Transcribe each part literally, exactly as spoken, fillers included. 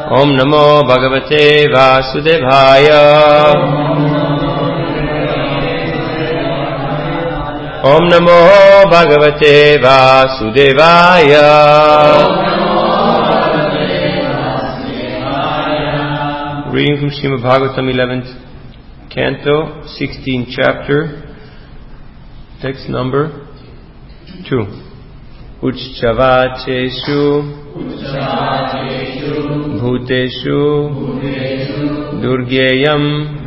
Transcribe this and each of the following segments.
Om Namo Bhagavate Vasudevaya. Om Namo Bhagavate Vasudevaya. Reading from Srimad Bhagavatam, eleventh Canto, sixteenth chapter, text number two. Uchchavacheshu Bhuteshu Durgyeyam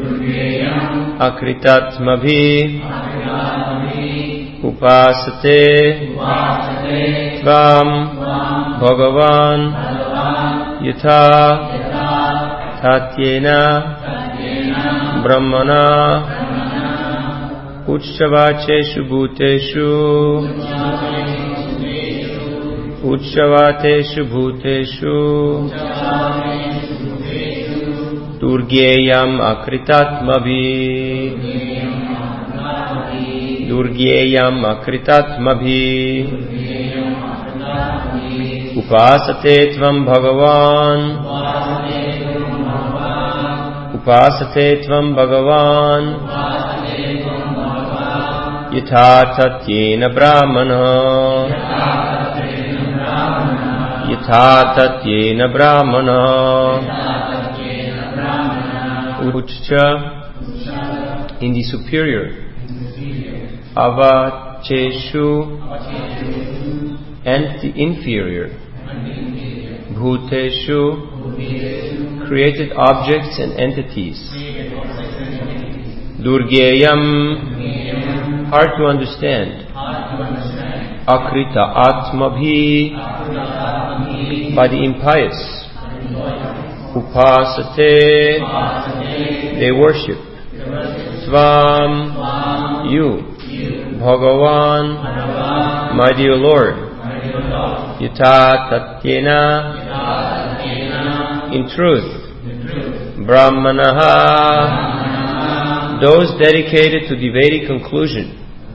Akritatmabhi Upasate Tvam Bhagavan Yatha Tatyena Brahmana Uchchavacheshu Bhuteshu Uchchavateshu Bhuteshu Durgyeyam Akritatmabhi Durgyeyam Akritatmabhi Upasate Tvam Bhagavan Upasate Tvam Bhagavan Yatha Tatyena Brahmana Yatha Tatyena Brahmana Uchcha in the superior, Avacheshu and the inferior, Bhuteshu created objects and entities, Durgyeyam hard to understand, Akrita Atmabhi by the impious, Upasate they worship, Tvam you, Bhagavan my dear Lord, Yatha Tatyena in truth, Brahmanaha those dedicated to the Vedic conclusion.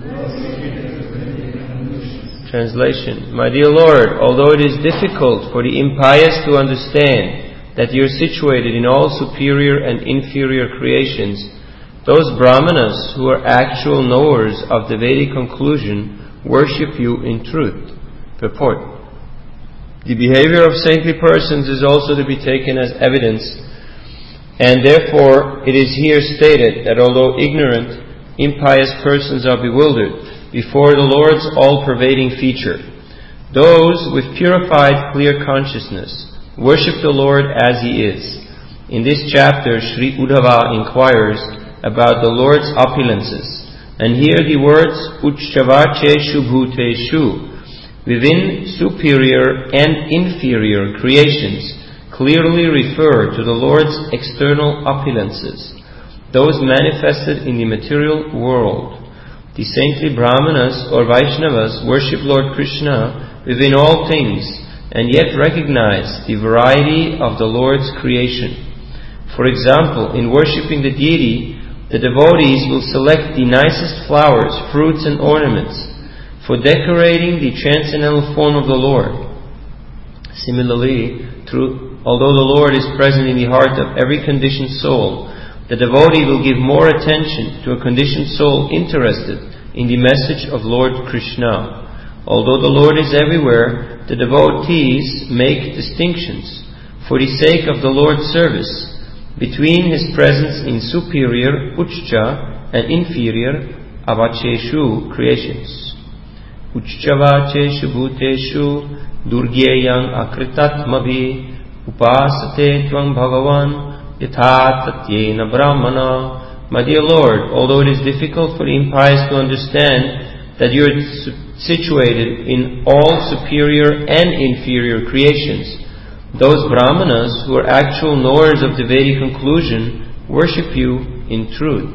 Translation. My dear Lord, although it is difficult for the impious to understand that you are situated in all superior and inferior creations, those Brahmanas who are actual knowers of the Vedic conclusion worship you in truth. Purport. The behavior of saintly persons is also to be taken as evidence, and therefore it is here stated that although ignorant, impious persons are bewildered before the Lord's all-pervading feature, those with purified, clear consciousness worship the Lord as He is. In this chapter, Sri Uddhava inquires about the Lord's opulences, and here the words Uchchavacheshu Bhuteshu within superior and inferior creations clearly refer to the Lord's external opulences, those manifested in the material world. The saintly Brahmanas or Vaishnavas worship Lord Krishna within all things and yet recognize the variety of the Lord's creation. For example, in worshipping the deity, the devotees will select the nicest flowers, fruits and ornaments for decorating the transcendental form of the Lord. Similarly, through, although the Lord is present in the heart of every conditioned soul, the devotee will give more attention to a conditioned soul interested in the message of Lord Krishna. Although the Lord is everywhere, the devotees make distinctions for the sake of the Lord's service between His presence in superior Uchcha and inferior Avacheshu creations. Uchchavacheshu Bhuteshu Durgyeyam Akritatmabhi Upasate Tvam Bhagavan Yatha Tatyena Brahmana. My dear Lord, although it is difficult for the impious to understand that you are situated in all superior and inferior creations, those Brahmanas who are actual knowers of the Vedic conclusion worship you in truth.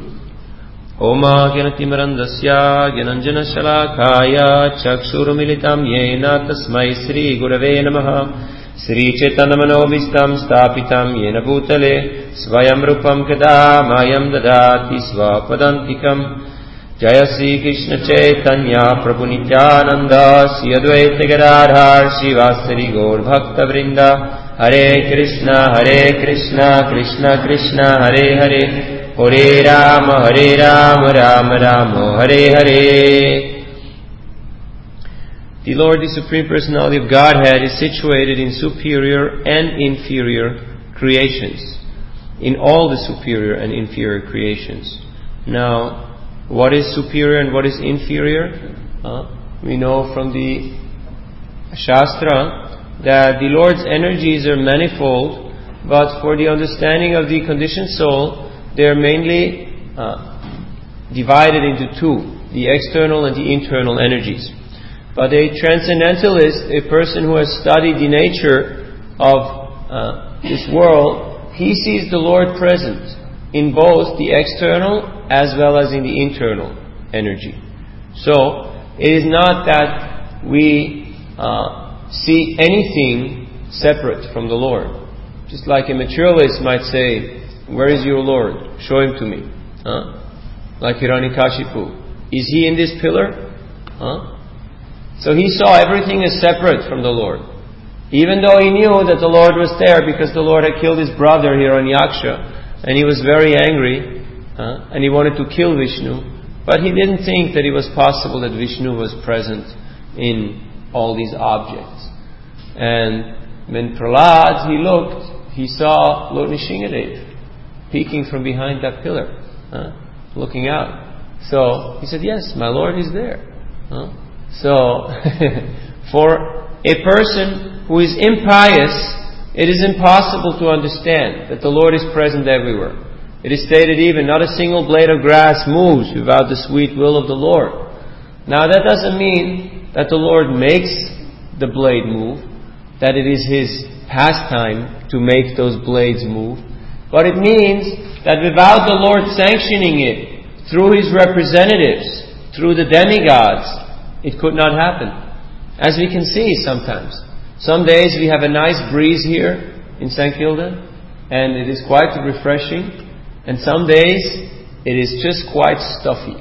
Oma Gyanatimarandasya Gyananjana Shalakaya Chakshurumilitam Yena Tasmai Sri Gurave Namaha Sri Chaitanya-manovistam Stapitam Yena Bhutale Svayam Rupam Kada Mayam Dadati Svapadantikam Jaya Sri Krishna Chaitanya Prabhu Nityananda Sri Advaita Gadadhar Srivasari Gaur Bhakta Vrinda Hare Krishna Hare Krishna Krishna Krishna Hare Hare Hare Rama Hare Rama Rama Rama Hare Hare. The Lord, the Supreme Personality of Godhead, is situated in superior and inferior creations, in all the superior and inferior creations. Now, what is superior and what is inferior? Uh, we know from the Shastra that the Lord's energies are manifold, but for the understanding of the conditioned soul, they are mainly uh, divided into two, the external and the internal energies. But a transcendentalist, a person who has studied the nature of uh, this world, he sees the Lord present in both the external as well as in the internal energy. So, it is not that we uh, see anything separate from the Lord. Just like a materialist might say, "Where is your Lord? Show him to me." Huh? Like Hiranyakashipu. Is he in this pillar? Huh? So he saw everything as separate from the Lord. Even though he knew that the Lord was there because the Lord had killed his brother Hiranyaksha, and he was very angry, uh, and he wanted to kill Vishnu, but he didn't think that it was possible that Vishnu was present in all these objects. And when Prahlad, he looked, he saw Lord Nrsingadev peeking from behind that pillar, uh, looking out. So he said, "Yes, my Lord is there." Uh, So, for a person who is impious, it is impossible to understand that the Lord is present everywhere. It is stated even, not a single blade of grass moves without the sweet will of the Lord. Now that doesn't mean that the Lord makes the blade move, that it is His pastime to make those blades move, but it means that without the Lord sanctioning it through His representatives, through the demigods, it could not happen. As we can see sometimes. Some days we have a nice breeze here in Saint Kilda, and it is quite refreshing. And some days it is just quite stuffy.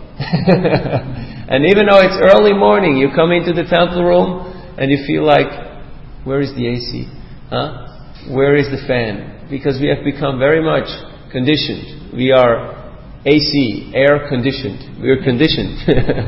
And even though it's early morning, you come into the temple room and you feel like, where is the A C? Huh? Where is the fan? Because we have become very much conditioned. We are A C, air conditioned. We are conditioned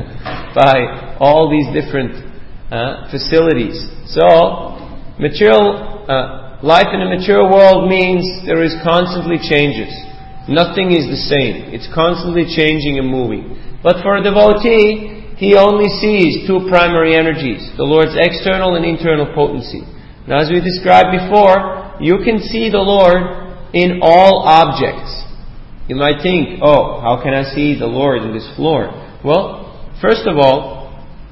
by all these different uh, facilities. So, material uh, life in a material world means there is constantly changes. Nothing is the same. It's constantly changing and moving. But for a devotee, he only sees two primary energies, the Lord's external and internal potency. Now, as we described before, you can see the Lord in all objects. You might think, oh, how can I see the Lord in this floor? Well, first of all,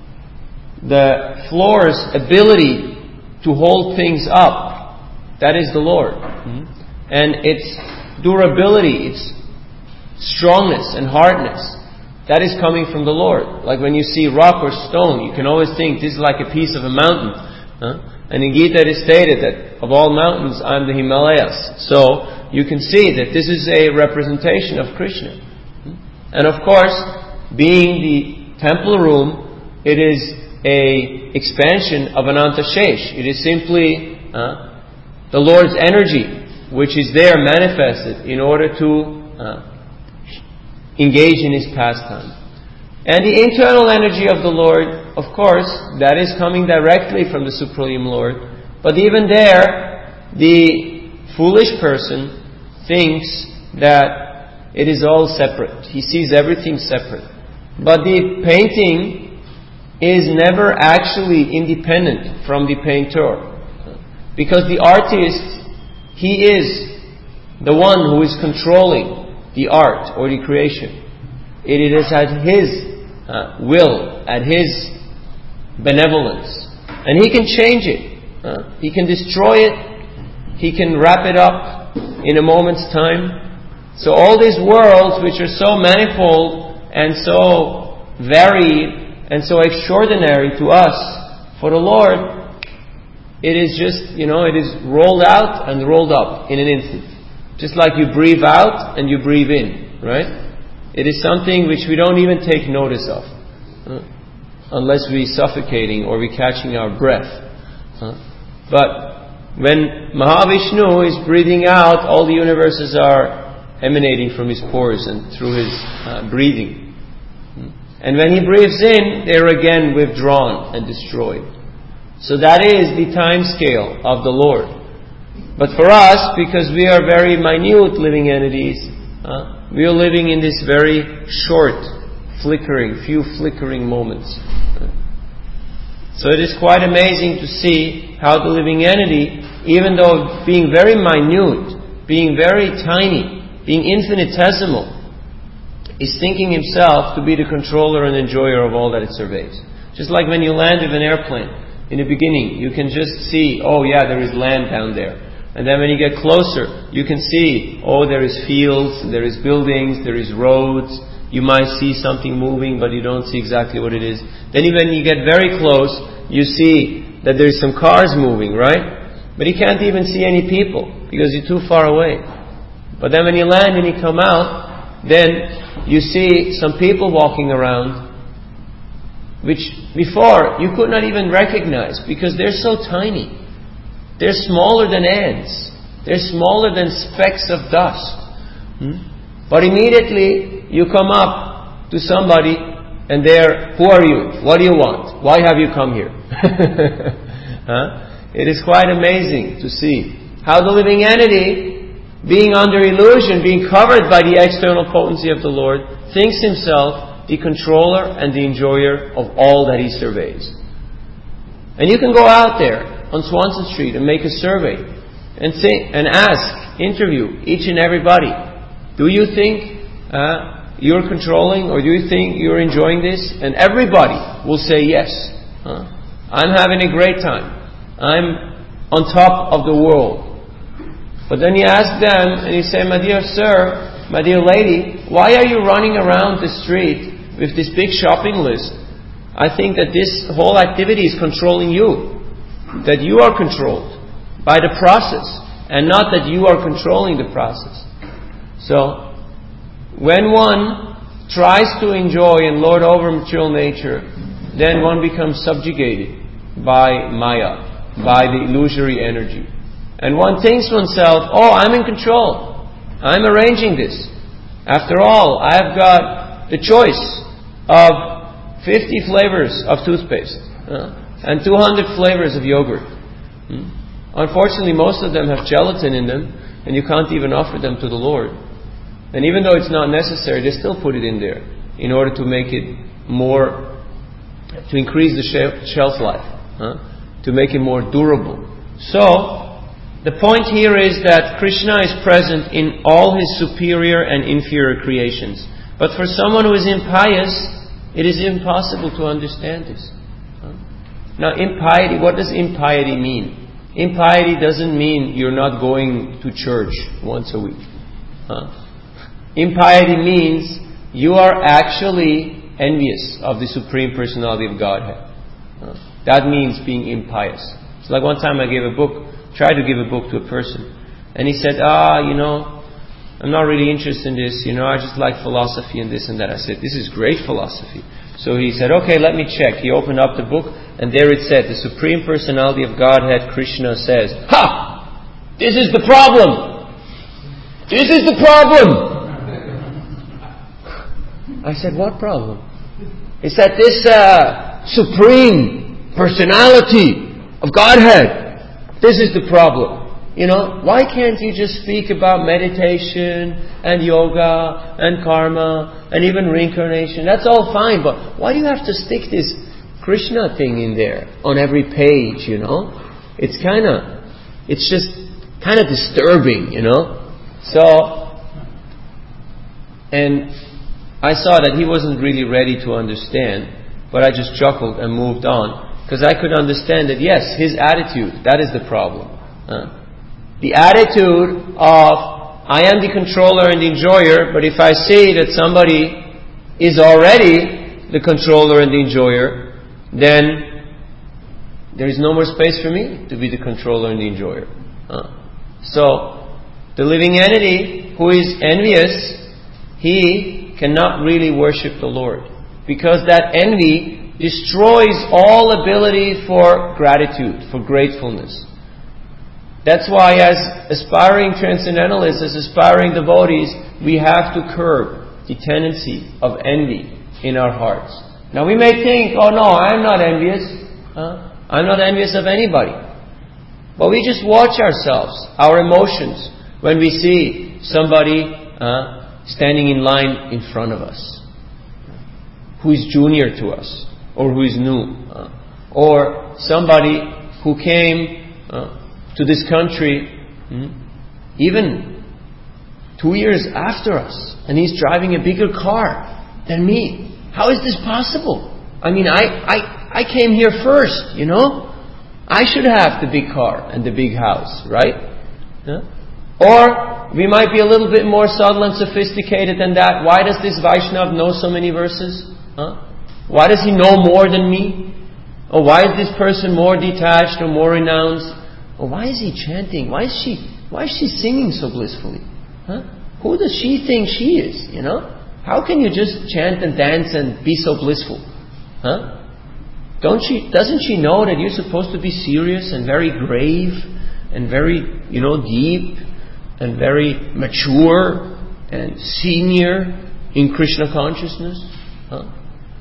the floor's ability to hold things up, that is the Lord. Mm-hmm. And its durability, its strongness and hardness, that is coming from the Lord. Like when you see rock or stone, you can always think this is like a piece of a mountain. Huh? And in Gita it is stated that of all mountains, I'm the Himalayas. So, you can see that this is a representation of Krishna. And of course, being the temple room, it is a expansion of Ananta Shesh. It is simply uh, the Lord's energy, which is there manifested in order to uh, engage in His pastime. And the internal energy of the Lord, of course, that is coming directly from the Supreme Lord. But even there, the foolish person thinks that it is all separate. He sees everything separate. But the painting is never actually independent from the painter. Because the artist, he is the one who is controlling the art or the creation. It is at his uh, will, at his benevolence. And he can change it. Uh, he can destroy it. He can wrap it up in a moment's time. So all these worlds which are so manifold and so varied and so extraordinary to us, for the Lord, it is just, you know, it is rolled out and rolled up in an instant. Just like you breathe out and you breathe in, right? It is something which we don't even take notice of, uh, unless we're suffocating or we're catching our breath. Uh, but when Mahavishnu is breathing out, all the universes are emanating from his pores and through his uh, breathing. And when he breathes in, they're again withdrawn and destroyed. So that is the time scale of the Lord. But for us, because we are very minute living entities, uh, we are living in this very short, flickering, few flickering moments. So it is quite amazing to see how the living entity, even though being very minute, being very tiny, being infinitesimal, is thinking himself to be the controller and enjoyer of all that it surveys. Just like when you land with an airplane, in the beginning, you can just see, oh yeah, there is land down there. And then when you get closer, you can see, oh, there is fields, there is buildings, there is roads. You might see something moving, but you don't see exactly what it is. Then when you get very close, you see that there is some cars moving, right? But you can't even see any people, because you're too far away. But then when you land and you come out, then you see some people walking around, which before you could not even recognize, because they're so tiny. They're smaller than ants. They're smaller than specks of dust. Hmm? But immediately you come up to somebody and they're, who are you? What do you want? Why have you come here? huh? It is quite amazing to see how the living entity, being under illusion, being covered by the external potency of the Lord, thinks himself the controller and the enjoyer of all that he surveys. And you can go out there on Swanson Street and make a survey and think and ask, interview each and everybody, do you think uh, you're controlling, or do you think you're enjoying this? And everybody will say yes. Huh? I'm having a great time. I'm on top of the world. But then you ask them and you say, my dear sir, my dear lady, why are you running around the street with this big shopping list? I think that this whole activity is controlling you. That you are controlled by the process, and not that you are controlling the process. So, when one tries to enjoy and lord over material nature, then one becomes subjugated by Maya, by the illusory energy. And one thinks oneself, oh, I'm in control. I'm arranging this. After all, I've got the choice of fifty flavors of toothpaste. Uh, and two hundred flavors of yogurt. Hmm? Unfortunately, most of them have gelatin in them, and you can't even offer them to the Lord. And even though it's not necessary, they still put it in there in order to make it more, to increase the shelf life, huh? To make it more durable. So, the point here is that Krishna is present in all his superior and inferior creations. But for someone who is impious, it is impossible to understand this. Now, impiety, what does impiety mean? Impiety doesn't mean you're not going to church once a week. Huh? Impiety means you are actually envious of the Supreme Personality of Godhead. Huh? That means being impious. It's like one time I gave a book, tried to give a book to a person, and he said, ah, you know, I'm not really interested in this, you know, I just like philosophy and this and that. I said, this is great philosophy. So he said, okay, let me check. He opened up the book, and there it said, the Supreme Personality of Godhead, Krishna, says, ha! This is the problem! This is the problem! I said, what problem? He said, this uh, Supreme Personality of Godhead, this is the problem. You know, why can't you just speak about meditation and yoga and karma and even reincarnation? That's all fine, but why do you have to stick this Krishna thing in there on every page, you know? It's kind of, it's just kind of disturbing, you know? So, and I saw that he wasn't really ready to understand, but I just chuckled and moved on, because I could understand that, yes, his attitude, that is the problem. Huh? The attitude of, I am the controller and the enjoyer, but if I see that somebody is already the controller and the enjoyer, then there is no more space for me to be the controller and the enjoyer. Uh, so, the living entity who is envious, he cannot really worship the Lord. Because that envy destroys all ability for gratitude, for gratefulness. That's why as aspiring transcendentalists, as aspiring devotees, we have to curb the tendency of envy in our hearts. Now we may think, oh no, I'm not envious. Huh? I'm not envious of anybody. But we just watch ourselves, our emotions, when we see somebody uh, standing in line in front of us, who is junior to us, or who is new, uh, or somebody who came uh, to this country hmm, even two years after us, and he's driving a bigger car than me. How is this possible? I mean, I, I, I came here first, you know? I should have the big car and the big house, right? Yeah? Or we might be a little bit more subtle and sophisticated than that. Why does this Vaishnav know so many verses? Huh? Why does he know more than me? Or why is this person more detached or more renounced? Or why is he chanting? Why is she why is she singing so blissfully? Huh? Who does she think she is? You know? How can you just chant and dance and be so blissful? Huh? Don't she doesn't she know that you're supposed to be serious and very grave and very, you know, deep and very mature and senior in Krishna consciousness? Huh?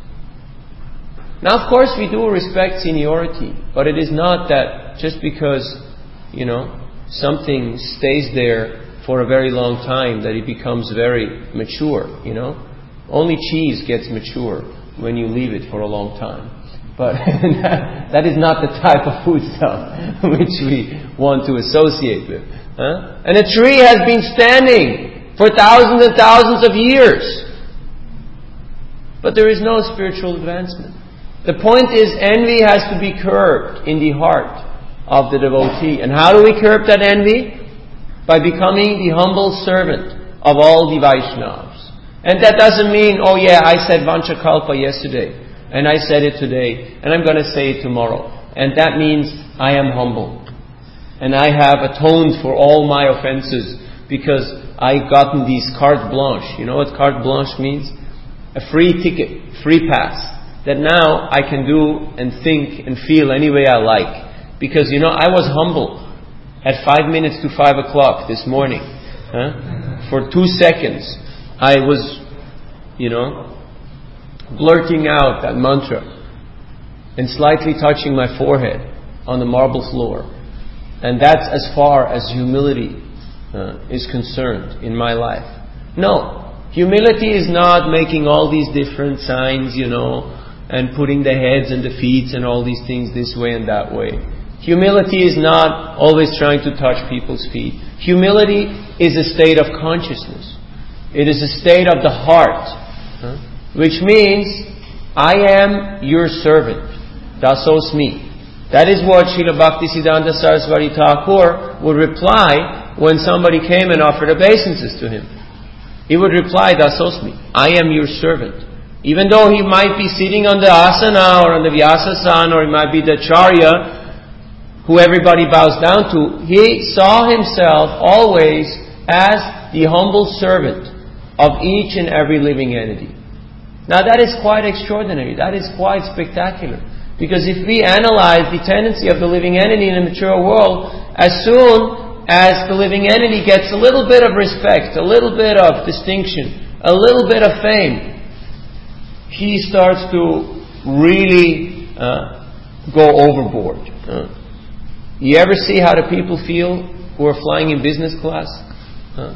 Now, of course, we do respect seniority, but it is not that just because, you know, something stays there for a very long time that it becomes very mature, you know. Only cheese gets mature when you leave it for a long time. But that, that is not the type of foodstuff which we want to associate with. Huh? And a tree has been standing for thousands and thousands of years. But there is no spiritual advancement. The point is, envy has to be curbed in the heart of the devotee. And how do we curb that envy? By becoming the humble servant of all the Vaishnavas. And that doesn't mean, oh yeah, I said Vanchakalpa yesterday, and I said it today, and I'm going to say it tomorrow. And that means I am humble. And I have atoned for all my offenses because I've gotten these carte blanche. You know what carte blanche means? A free ticket, free pass. That now I can do and think and feel any way I like. Because, you know, I was humble at five minutes to five o'clock this morning. Huh? For two seconds, I was, you know, blurting out that mantra and slightly touching my forehead on the marble floor. And that's as far as humility uh, is concerned in my life. No, humility is not making all these different signs, you know, and putting the heads and the feet and all these things this way and that way. Humility is not always trying to touch people's feet. Humility is a state of consciousness. It is a state of the heart. Huh? Which means, I am your servant. Dasosmi. That is what Srila Bhaktisiddhanta Saraswati Thakur would reply when somebody came and offered obeisances to him. He would reply, Dasosmi. I am your servant. Even though he might be sitting on the asana or on the vyasasana, or he might be the charya who everybody bows down to, he saw himself always as the humble servant of each and every living entity. Now that is quite extraordinary. That is quite spectacular. Because if we analyze the tendency of the living entity in the material world, as soon as the living entity gets a little bit of respect, a little bit of distinction, a little bit of fame, he starts to really uh, go overboard. Uh, you ever see how the people feel who are flying in business class? Uh,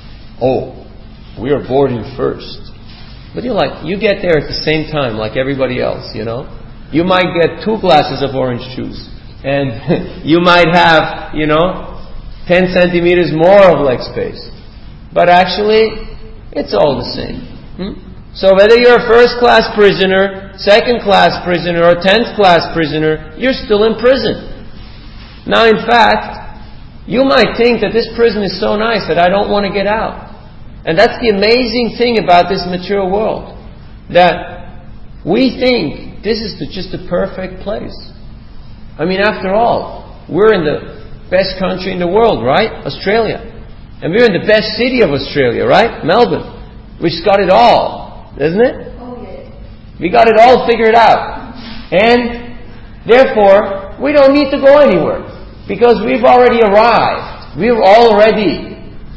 oh, we are boarding first. But you're like, you get there at the same time like everybody else, you know. You might get two glasses of orange juice. And you might have, you know, ten centimeters more of leg space. But actually, it's all the same. Hmm? So whether you're a first class prisoner, second class prisoner, or tenth class prisoner, you're still in prison. Now in fact, you might think that this prison is so nice that I don't want to get out. And that's the amazing thing about this material world. That we think this is the, just the perfect place. I mean, after all, we're in the best country in the world, right? Australia. And we're in the best city of Australia, right? Melbourne. which got it all, doesn't it? Oh, yeah. We got it all figured out. And therefore, we don't need to go anywhere. Because we've already arrived. We're already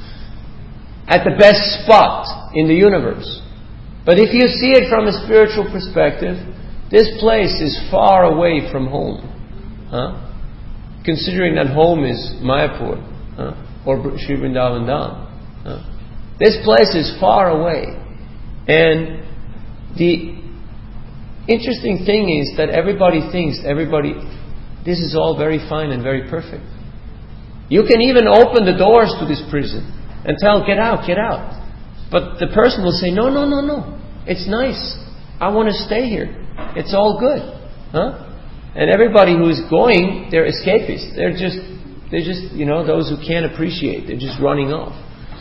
at the best spot in the universe. But if you see it from a spiritual perspective, this place is far away from home. Huh? Considering that home is Mayapur, huh? Or Sri Vrindavan Dham. Huh? This place is far away. And the interesting thing is that everybody thinks, everybody, this is all very fine and very perfect. You can even open the doors to this prison and tell, get out, get out. But the person will say, no, no, no, no. It's nice. I want to stay here. It's all good. Huh? And everybody who is going, they're escapists. They're just, they're just, you know, those who can't appreciate. They're just running off.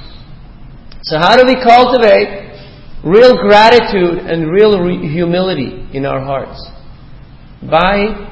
So how do we cultivate real gratitude and real re- humility in our hearts? By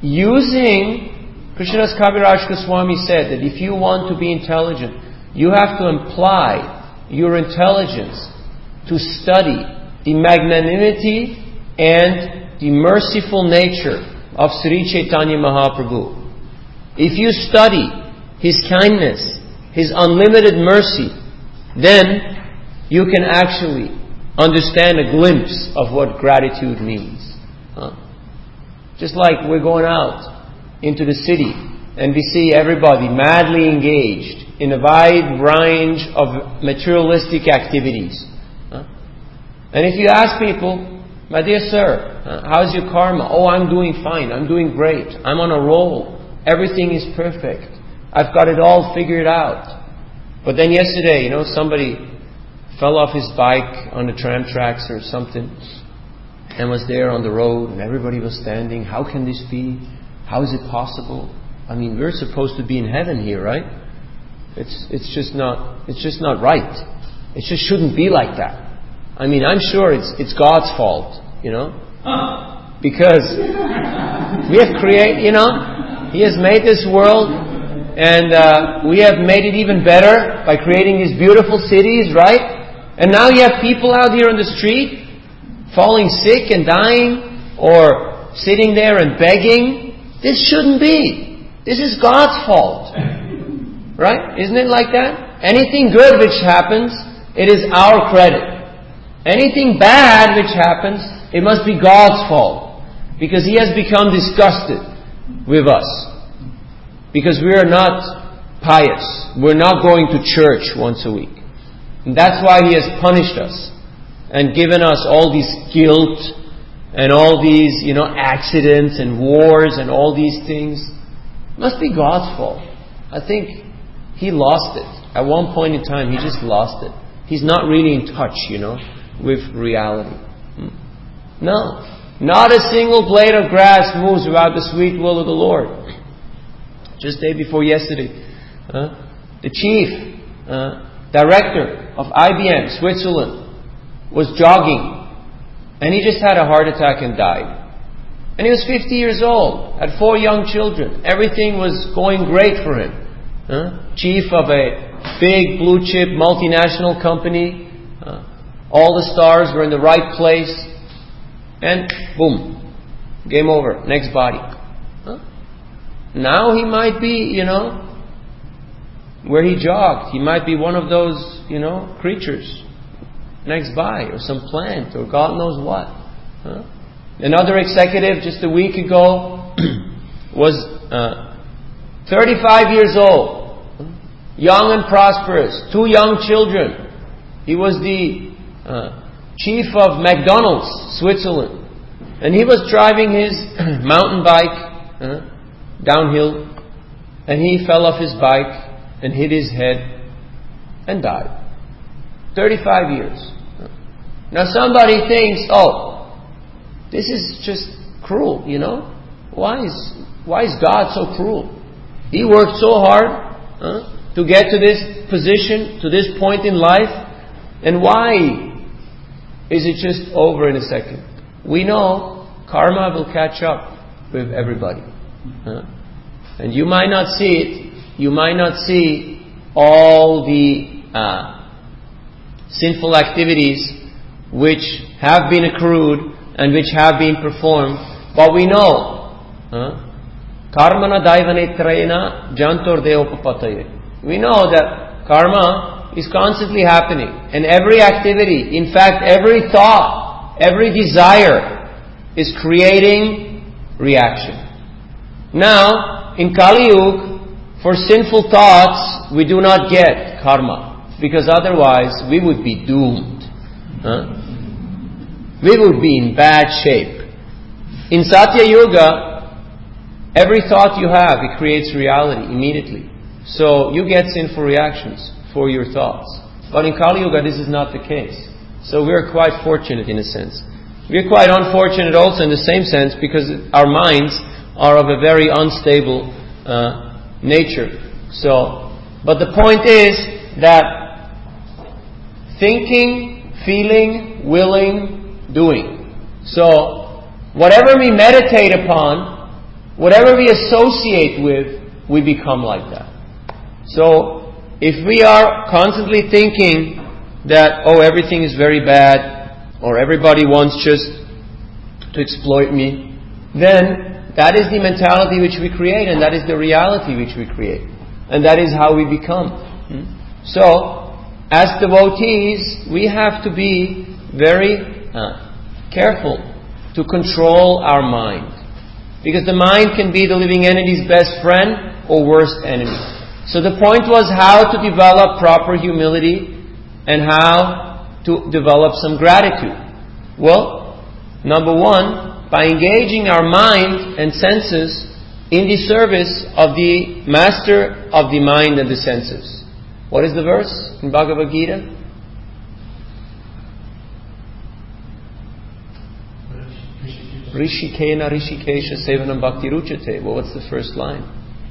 using, Krishnadas Kaviraj Goswami said that if you want to be intelligent, you have to apply your intelligence to study the magnanimity and the merciful nature of Sri Chaitanya Mahaprabhu. If you study His kindness, His unlimited mercy, then you can actually understand a glimpse of what gratitude means. Huh? Just like we're going out into the city and we see everybody madly engaged in a wide range of materialistic activities. Huh? And if you ask people, my dear sir, uh, how's your karma? Oh, I'm doing fine. I'm doing great. I'm on a roll. Everything is perfect. I've got it all figured out. But then yesterday, you know, somebody fell off his bike on the tram tracks or something and was there on the road and everybody was standing. How can this be? How is it possible? I mean, we're supposed to be in heaven here, right? It's it's just not it's just not right. It just shouldn't be like that. I mean, I'm sure it's it's God's fault, you know, because we have created, you know, He has made this world, and uh, we have made it even better by creating these beautiful cities, right? And now you have people out here on the street falling sick and dying, or sitting there and begging. This shouldn't be. This is God's fault. Right? Isn't it like that? Anything good which happens, it is our credit. Anything bad which happens, it must be God's fault. Because He has become disgusted with us. Because we are not pious. We're not going to church once a week. And that's why He has punished us and given us all this guilt and all these, you know, accidents and wars and all these things. It must be God's fault. I think He lost it. At one point in time, He just lost it. He's not really in touch, you know, with reality. No. Not a single blade of grass moves without the sweet will of the Lord. Just day before yesterday, uh, the chief uh, director of I B M Switzerland was jogging and he just had a heart attack and died. And he was fifty years old, had four young children. Everything was going great for him. Uh, chief of a big blue chip multinational company. Uh, all the stars were in the right place. And boom, game over, next body. Huh? Now he might be, you know, where he jogged. He might be one of those, you know, creatures next by, or some plant, or God knows what. Huh? Another executive just a week ago was uh, thirty-five years old, young and prosperous, two young children. He was the uh, chief of McDonald's, Switzerland. And he was driving his mountain bike uh, downhill, and he fell off his bike and hit his head and died. thirty-five years. Now somebody thinks, oh, this is just cruel, you know? Why is why is God so cruel? He worked so hard huh, to get to this position, to this point in life, and why is it just over in a second? We know karma will catch up with everybody. Huh? And you might not see it. You might not see all the uh, sinful activities which have been accrued and which have been performed. But we know, karmana daivanetrayena jantor deopapataye. We know that karma is constantly happening, and every activity, in fact every thought, every desire is creating reaction. Now, in Kali Yuga, for sinful thoughts, we do not get karma, because otherwise we would be doomed. Huh? We would be in bad shape. In Satya Yuga, every thought you have, it creates reality immediately. So you get sinful reactions for your thoughts. But in Kali Yuga, this is not the case. So we're quite fortunate in a sense. We're quite unfortunate also in the same sense, because our minds are of a very unstable uh, nature. So, but the point is that thinking, feeling, willing, doing. So, whatever we meditate upon, whatever we associate with, we become like that. So, if we are constantly thinking that, oh, everything is very bad, or everybody wants just to exploit me, then that is the mentality which we create, and that is the reality which we create. And that is how we become. So, as devotees, we have to be very uh, careful to control our mind. Because the mind can be the living entity's best friend or worst enemy. So the point was how to develop proper humility and how to develop some gratitude. Well, number one, by engaging our mind and senses in the service of the master of the mind and the senses. What is the verse in Bhagavad Gita? Rishikena Rishikesha Sevanam Bhakti Ruchate. Well, what's the first line?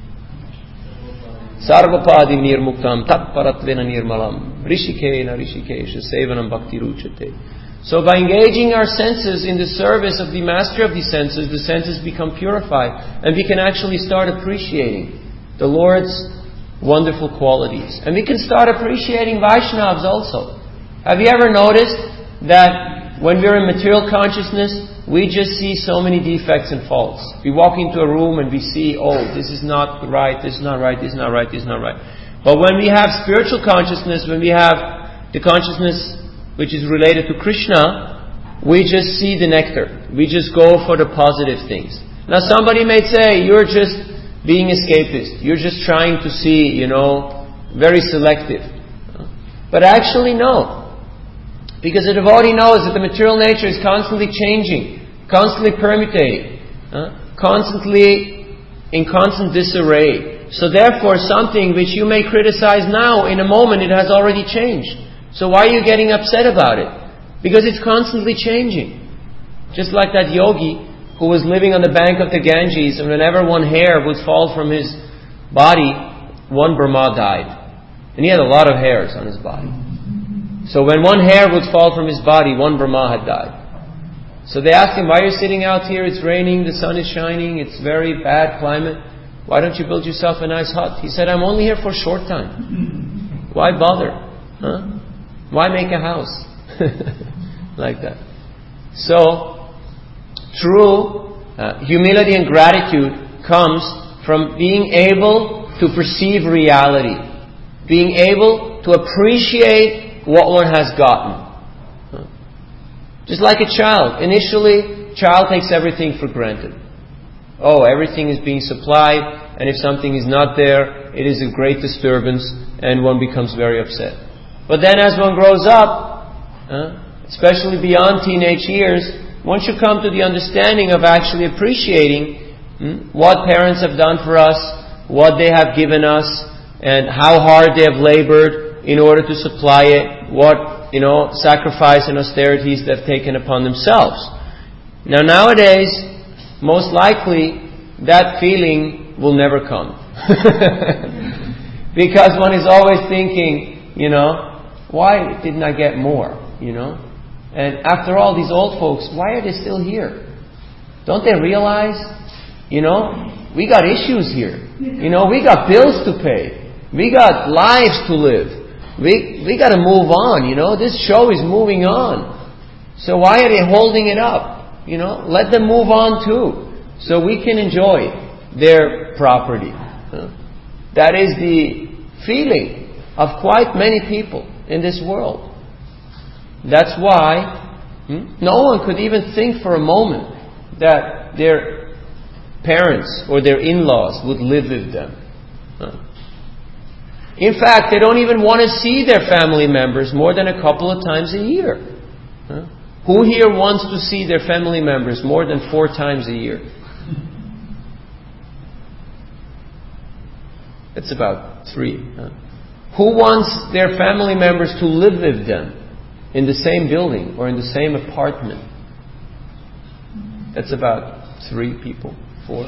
Sarvapadi Nirmuktam Tatparatvena Nirmalam Rishikena Rishikesha Sevanam Bhakti Ruchate. So by engaging our senses in the service of the master of the senses, the senses become purified, and we can actually start appreciating the Lord's wonderful qualities. And we can start appreciating Vaishnavas also. Have you ever noticed that when we're in material consciousness, we just see so many defects and faults? We walk into a room and we see, oh, this is not right, this is not right, this is not right, this is not right. But when we have spiritual consciousness, when we have the consciousness which is related to Krishna, we just see the nectar. We just go for the positive things. Now somebody may say, you're just being escapist. You're just trying to see, you know, very selective. But actually no. Because the devotee knows that the material nature is constantly changing, constantly permutating, uh, constantly in constant disarray. So therefore something which you may criticize now, in a moment it has already changed. So why are you getting upset about it? Because it's constantly changing. Just like that yogi who was living on the bank of the Ganges, and whenever one hair would fall from his body, one Brahma died. And he had a lot of hairs on his body. So when one hair would fall from his body, one Brahma had died. So they asked him, why are you sitting out here? It's raining, the sun is shining, it's very bad climate. Why don't you build yourself a nice hut? He said, I'm only here for a short time. Why bother? Huh? Why make a house? Like that. So, true uh, humility and gratitude comes from being able to perceive reality. Being able to appreciate what one has gotten. Just like a child. Initially, child takes everything for granted. Oh, everything is being supplied, and if something is not there, it is a great disturbance, and one becomes very upset. But then as one grows up, uh, especially beyond teenage years, one should come to the understanding of actually appreciating hmm, what parents have done for us, what they have given us, and how hard they have labored in order to supply it, what, you know, sacrifice and austerities they've taken upon themselves. Now nowadays, most likely, that feeling will never come. Because one is always thinking, you know, why didn't I get more, you know? And after all, these old folks, why are they still here? Don't they realize, you know, we got issues here. You know, we got bills to pay. We got lives to live. We we got to move on, you know. This show is moving on. So why are they holding it up? You know, let them move on too, so we can enjoy their property. That is the feeling of quite many people in this world. That's why hmm, no one could even think for a moment that their parents or their in-laws would live with them. In fact, they don't even want to see their family members more than a couple of times a year. Who here wants to see their family members more than four times a year? It's about three. Huh? Who wants their family members to live with them in the same building or in the same apartment? That's about three people, four.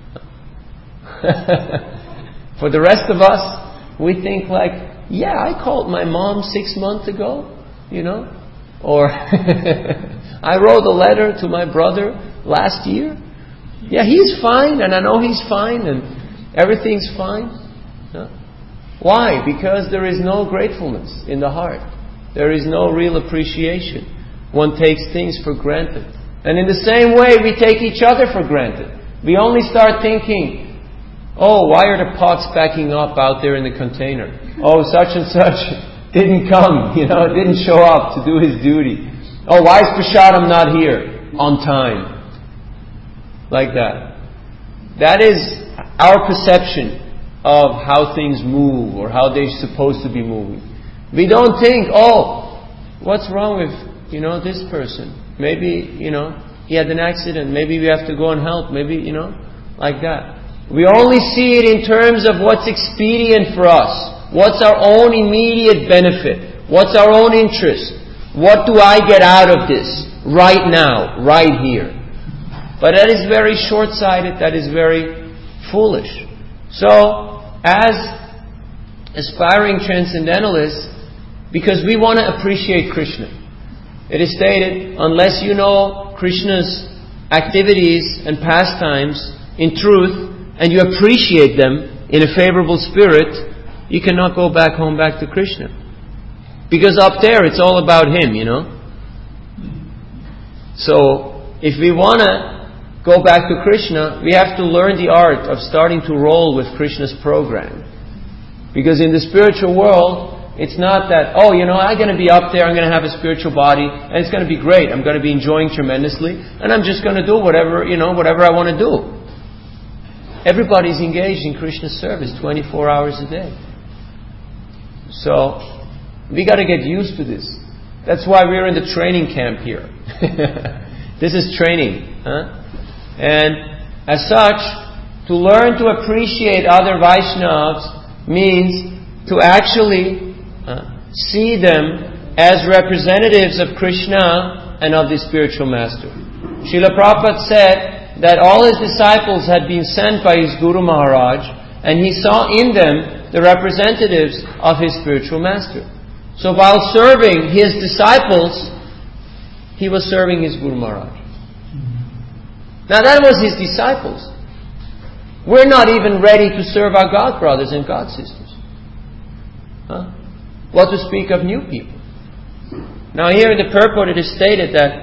For the rest of us, we think like, yeah, I called my mom six months ago, you know, or I wrote a letter to my brother last year. Yeah, he's fine, and I know he's fine, and everything's fine. Huh? Why? Because there is no gratefulness in the heart. There is no real appreciation. One takes things for granted. And in the same way, we take each other for granted. We only start thinking, oh, why are the pots backing up out there in the container? Oh, such and such didn't come, you know, didn't show up to do his duty. Oh, why is Prashadam not here on time? Like that. That is our perception of how things move or how they're supposed to be moving. We don't think, oh, what's wrong with, you know, this person? Maybe, you know, he had an accident. Maybe we have to go and help. Maybe, you know, like that. We only see it in terms of what's expedient for us. What's our own immediate benefit? What's our own interest? What do I get out of this right now, right here? But that is very short-sighted. That is very foolish. So, as aspiring transcendentalists, because we want to appreciate Krishna, it is stated, unless you know Krishna's activities and pastimes in truth, and you appreciate them in a favorable spirit, you cannot go back home back to Krishna. Because up there it's all about Him, you know. So, if we want to go back to Krishna, we have to learn the art of starting to roll with Krishna's program. Because in the spiritual world, it's not that, oh, you know, I'm going to be up there, I'm going to have a spiritual body, and it's going to be great, I'm going to be enjoying tremendously, and I'm just going to do whatever, you know, whatever I want to do. Everybody's engaged in Krishna's service twenty-four hours a day. So, we got to get used to this. That's why we're in the training camp here. This is training. Huh? And as such, to learn to appreciate other Vaishnavas means to actually uh, see them as representatives of Krishna and of the spiritual master. Srila Prabhupada said that all his disciples had been sent by his Guru Maharaj, and he saw in them the representatives of his spiritual master. So while serving his disciples, he was serving his Guru Maharaj. Now that was his disciples. We're not even ready to serve our God brothers and God sisters. Huh? What to speak of new people? Now here in the purport it is stated that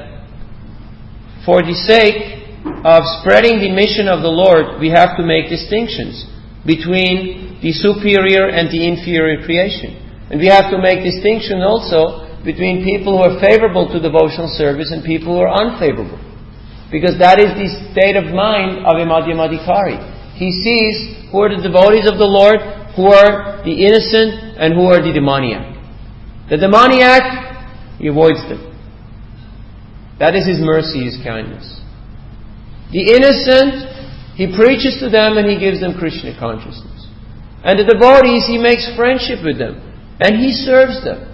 for the sake of spreading the mission of the Lord, we have to make distinctions between the superior and the inferior creation. And we have to make distinction also between people who are favorable to devotional service and people who are unfavorable. Because that is the state of mind of a Madhyamadikari. He sees who are the devotees of the Lord, who are the innocent, and who are the demoniac. The demoniac, he avoids them. That is his mercy, his kindness. The innocent, he preaches to them and he gives them Krishna consciousness. And the devotees, he makes friendship with them. And he serves them.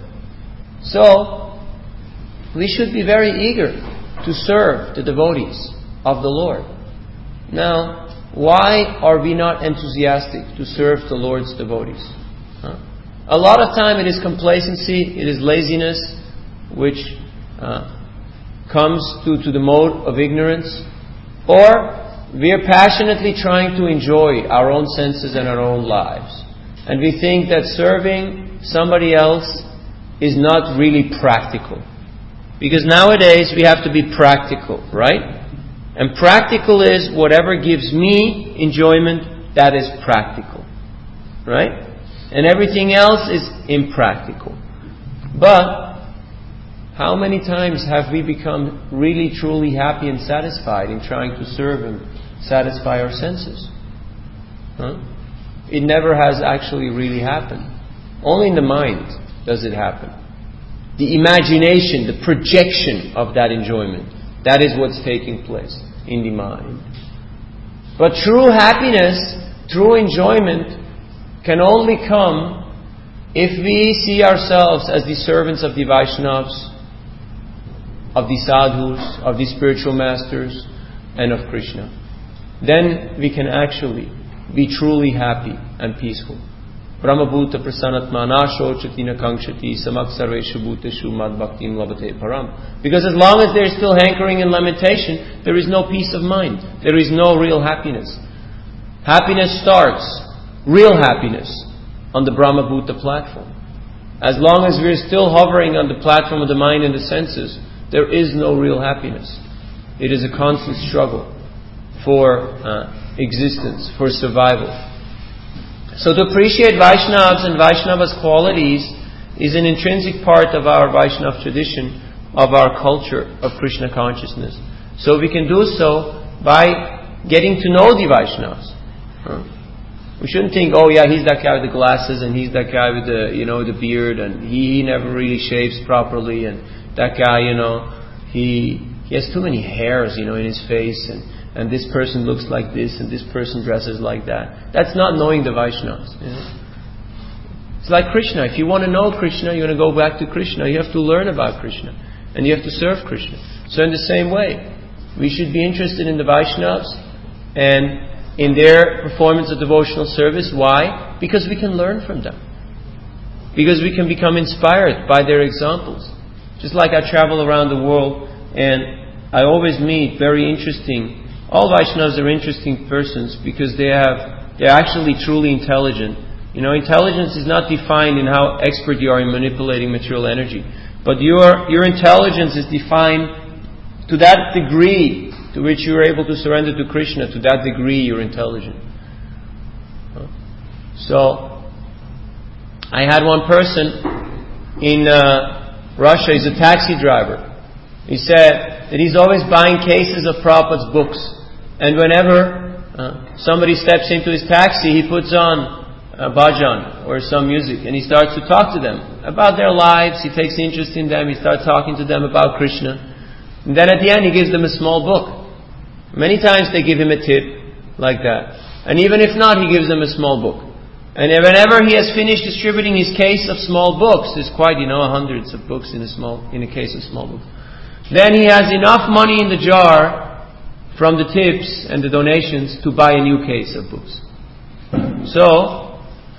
So, we should be very eager to serve the devotees of the Lord. Now, why are we not enthusiastic to serve the Lord's devotees? Huh? A lot of time it is complacency, it is laziness, which uh, comes to, to the mode of ignorance. Or we are passionately trying to enjoy our own senses and our own lives. And we think that serving somebody else is not really practical. Because nowadays we have to be practical, right? And practical is whatever gives me enjoyment, that is practical. Right? And everything else is impractical. But how many times have we become really truly happy and satisfied in trying to serve and satisfy our senses? Huh? It never has actually really happened. Only in the mind does it happen. The imagination, the projection of that enjoyment, that is what's taking place in the mind. But true happiness, true enjoyment can only come if we see ourselves as the servants of the Vaishnavas, of the sadhus, of the spiritual masters, and of Krishna. Then we can actually be truly happy and peaceful. Brahmabhuta prasanatma nashochati nakankshati samak sarveshu bhuteshu mad bhaktim labate param. Because as long as there is still hankering and lamentation, there is no peace of mind. There is no real happiness. Happiness starts, real happiness, on the Brahmabhuta platform. As long as we are still hovering on the platform of the mind and the senses, there is no real happiness. It is a constant struggle for uh, existence, for survival. So to appreciate Vaishnavas and Vaishnavas' qualities is an intrinsic part of our Vaishnava tradition, of our culture of Krishna consciousness. So we can do so by getting to know the Vaishnavas. Huh? We shouldn't think, oh yeah, he's that guy with the glasses, and he's that guy with the, you know, the beard, and he, he never really shaves properly, and that guy, you know, he he has too many hairs, you know, in his face, and and this person looks like this, and this person dresses like that. That's not knowing the Vaishnavas. You know? It's like Krishna. If you want to know Krishna, you want to go back to Krishna, you have to learn about Krishna. And you have to serve Krishna. So in the same way, we should be interested in the Vaishnavas and in their performance of devotional service. Why? Because we can learn from them. Because we can become inspired by their examples. Just like I travel around the world and I always meet very interesting, all Vaishnavas are interesting persons because they have, they're actually truly intelligent. You know, intelligence is not defined in how expert you are in manipulating material energy. But your, your intelligence is defined to that degree to which you are able to surrender to Krishna. To that degree you're intelligent. So, I had one person in uh, Russia, he's a taxi driver. He said that he's always buying cases of Prabhupada's books. And whenever uh, somebody steps into his taxi, he puts on a bhajan or some music, and he starts to talk to them about their lives. He takes interest in them. He starts talking to them about Krishna. And then at the end, he gives them a small book. Many times they give him a tip like that. And even if not, he gives them a small book. And whenever he has finished distributing his case of small books, there's quite, you know, hundreds of books in a small, in a case of small books. Then he has enough money in the jar from the tips and the donations to buy a new case of books. So,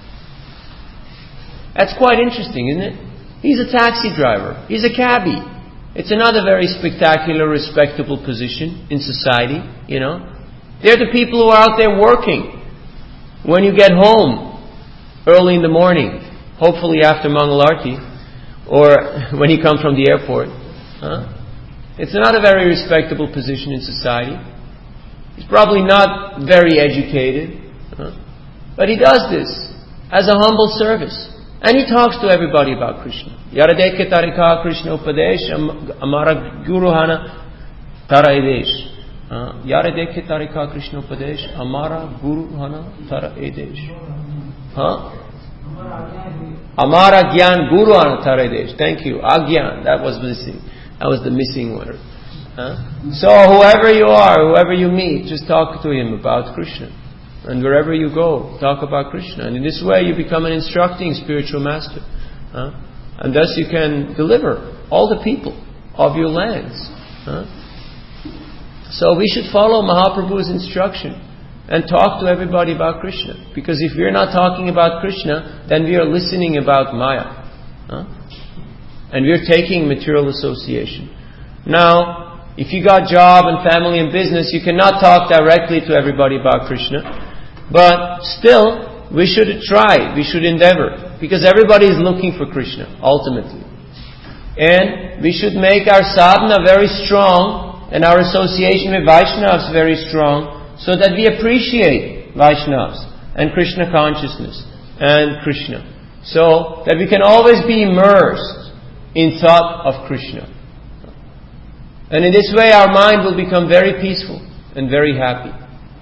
that's quite interesting, isn't it? He's a taxi driver. He's a cabbie. It's another very spectacular, respectable position in society, you know. They're the people who are out there working. When you get home early in the morning, hopefully after Mangal Arti, or when you come from the airport, huh? It's not a very respectable position in society. He's probably not very educated. Huh? But he does this as a humble service. And he talks to everybody about Krishna. Yaradeke tarika Krishna upadesh amara guruhana taraedesh. Yaradeke tarika Krishna upadesh amara guruhana taraedesh. Huh? Amara gyan guruhana taraedesh. Thank you. Agyan. That was missing. That was the missing word. Huh? So whoever you are, whoever you meet, just talk to him about Krishna. And wherever you go, talk about Krishna. And in this way you become an instructing spiritual master. Huh? And thus you can deliver all the people of your lands. Huh? So we should follow Mahaprabhu's instruction and talk to everybody about Krishna. Because if we're not talking about Krishna, then we are listening about Maya. Huh? And we're taking material association. Now, if you got job and family and business, you cannot talk directly to everybody about Krishna. But still, we should try, we should endeavor. Because everybody is looking for Krishna, ultimately. And we should make our sadhana very strong and our association with Vaishnavas very strong so that we appreciate Vaishnavas and Krishna consciousness and Krishna. So that we can always be immersed in thought of Krishna. And in this way our mind will become very peaceful and very happy.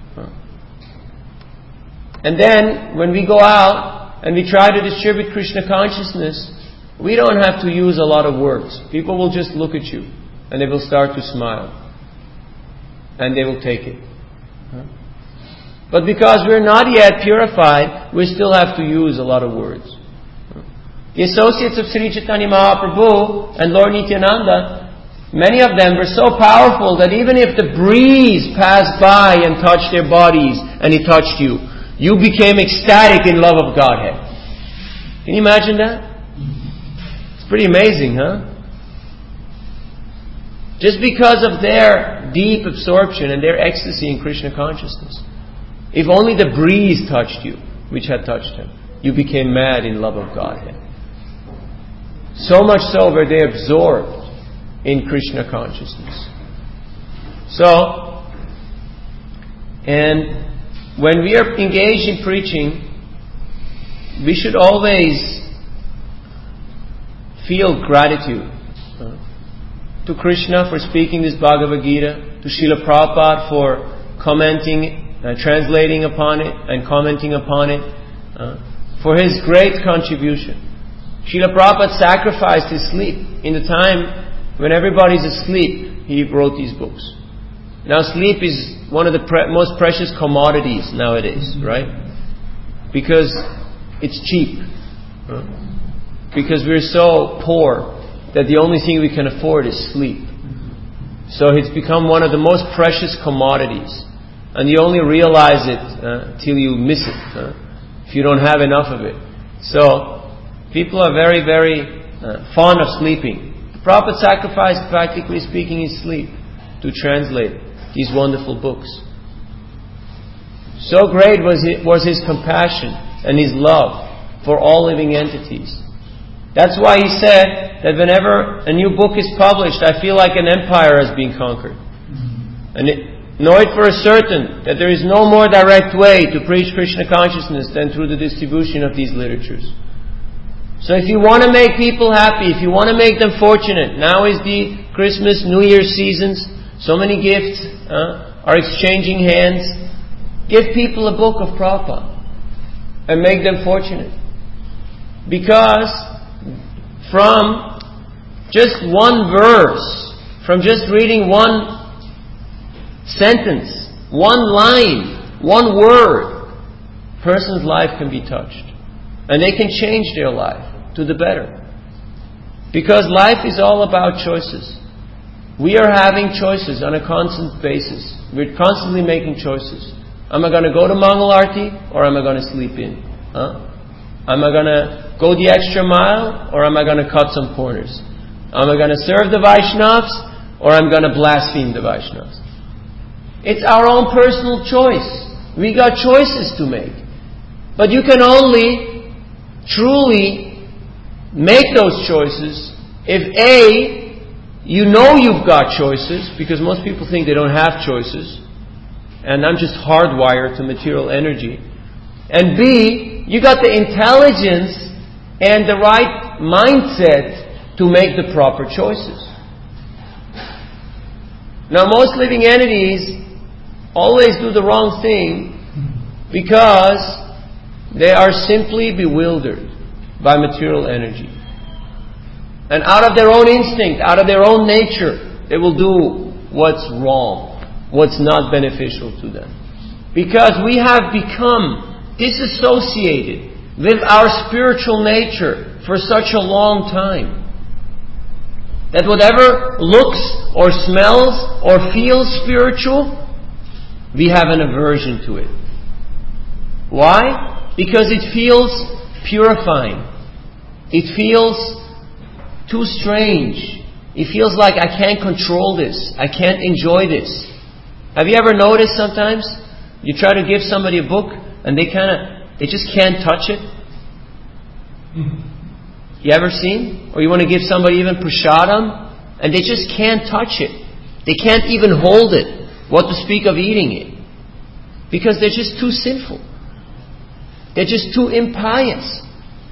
And then when we go out and we try to distribute Krishna consciousness, we don't have to use a lot of words. People will just look at you and they will start to smile. And they will take it. But because we're not yet purified, we still have to use a lot of words. The associates of Sri Chaitanya Mahaprabhu and Lord Nityananda, many of them were so powerful that even if the breeze passed by and touched their bodies and it touched you, you became ecstatic in love of Godhead. Can you imagine that? It's pretty amazing, huh? Just because of their deep absorption and their ecstasy in Krishna consciousness. If only the breeze touched you, which had touched him, you became mad in love of Godhead. So much so were they absorbed in Krishna consciousness. So, and when we are engaged in preaching, we should always feel gratitude uh, to Krishna for speaking this Bhagavad Gita, to Srila Prabhupada for commenting, uh, translating upon it and commenting upon it, uh, for his great contribution. Srila Prabhupada sacrificed his sleep. In the time when everybody's asleep, he wrote these books. Now sleep is one of the pre- most precious commodities nowadays, right? Because it's cheap. Huh? Because we're so poor that the only thing we can afford is sleep. So it's become one of the most precious commodities. And you only realize it uh, till you miss it, huh? If you don't have enough of it. So people are very, very uh, fond of sleeping. The Prabhupada sacrificed, practically speaking, his sleep to translate these wonderful books. So great was it, was his compassion and his love for all living entities. That's why he said that whenever a new book is published, I feel like an empire has been conquered. And it, know it for a certain that there is no more direct way to preach Krishna consciousness than through the distribution of these literatures. So if you want to make people happy, if you want to make them fortunate, now is the Christmas, New Year seasons, so many gifts uh, are exchanging hands. Give people a book of Prabhupada and make them fortunate. Because from just one verse, from just reading one sentence, one line, one word, a person's life can be touched. And they can change their life to the better. Because life is all about choices. We are having choices on a constant basis. We're constantly making choices. Am I going to go to Mangal Arti or am I going to sleep in? Huh? Am I going to go the extra mile or am I going to cut some corners? Am I going to serve the Vaishnavas or am I going to blaspheme the Vaishnavas? It's our own personal choice. We got choices to make. But you can only truly make those choices if A, you know you've got choices, because most people think they don't have choices, and I'm just hardwired to material energy. And B, you got the intelligence and the right mindset to make the proper choices. Now most living entities always do the wrong thing because they are simply bewildered by material energy. And out of their own instinct, out of their own nature, they will do what's wrong, what's not beneficial to them. Because we have become disassociated with our spiritual nature for such a long time that whatever looks or smells or feels spiritual, we have an aversion to it. Why? Because it feels purifying. It feels too strange. It feels like I can't control this. I can't enjoy this. Have you ever noticed sometimes you try to give somebody a book and they kind of, they just can't touch it? You ever seen? Or you want to give somebody even prasadam, and they just can't touch it. They can't even hold it. What to speak of eating it? Because they're just too sinful. They're just too impious.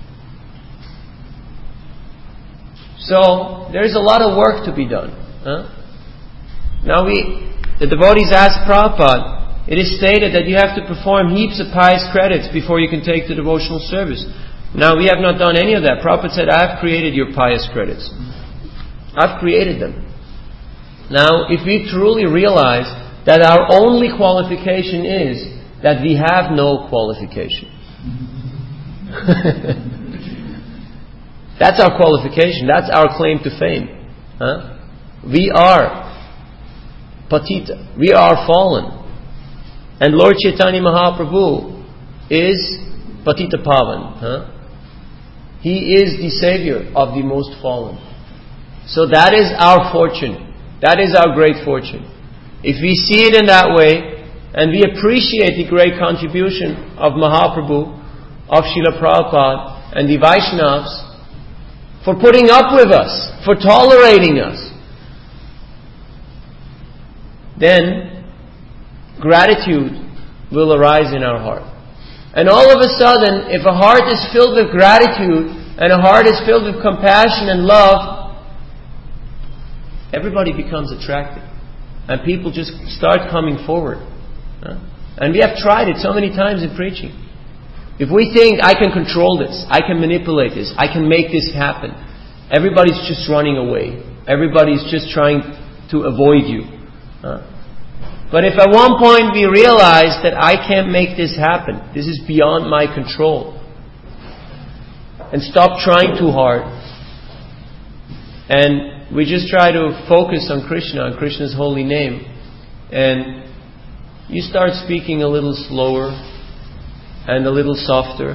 So, there's a lot of work to be done. Huh? Now we, the devotees asked Prabhupada, it is stated that you have to perform heaps of pious credits before you can take the devotional service. Now we have not done any of that. Prabhupada said, I have created your pious credits. I've created them. Now, if we truly realize that our only qualification is that we have no qualification. That's our qualification. That's our claim to fame. Huh? We are patita. We are fallen. And Lord Chaitanya Mahaprabhu is patita pavan. Huh? He is the savior of the most fallen. So that is our fortune. That is our great fortune. If we see it in that way, and we appreciate the great contribution of Mahaprabhu, of Srila Prabhupada, and the Vaishnavas, for putting up with us, for tolerating us, then gratitude will arise in our heart. And all of a sudden, if a heart is filled with gratitude, and a heart is filled with compassion and love, everybody becomes attracted. And people just start coming forward. Huh? And we have tried it so many times in preaching. If we think, I can control this, I can manipulate this, I can make this happen, everybody's just running away. Everybody's just trying to avoid you. Huh? But if at one point we realize that I can't make this happen, this is beyond my control, and stop trying too hard, and we just try to focus on Krishna, on Krishna's holy name, and you start speaking a little slower and a little softer,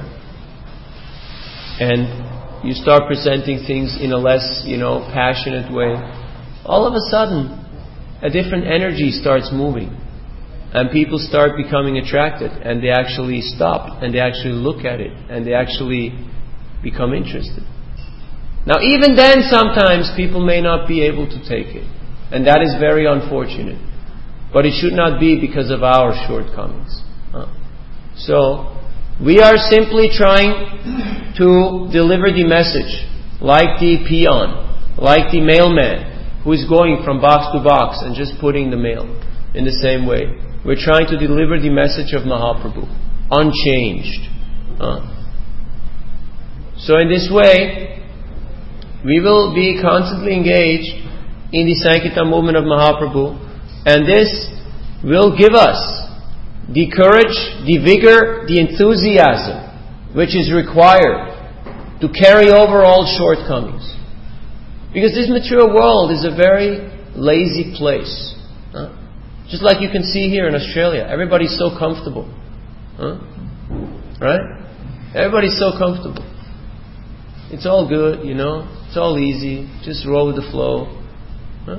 and you start presenting things in a less, you know, passionate way. All of a sudden, a different energy starts moving, and people start becoming attracted, and they actually stop, and they actually look at it, and they actually become interested. Now, even then, sometimes people may not be able to take it, and that is very unfortunate. But it should not be because of our shortcomings. Huh? So, we are simply trying to deliver the message, like the peon, like the mailman, who is going from box to box and just putting the mail. In the same way, we're trying to deliver the message of Mahaprabhu, unchanged. Huh? So, in this way, we will be constantly engaged in the Sankirtan movement of Mahaprabhu, and this will give us the courage, the vigor, the enthusiasm which is required to carry over all shortcomings. Because this material world is a very lazy place. Huh? Just like you can see here in Australia. Everybody's so comfortable. Huh? Right? Everybody's so comfortable. It's all good, you know. It's all easy. Just roll with the flow. Huh?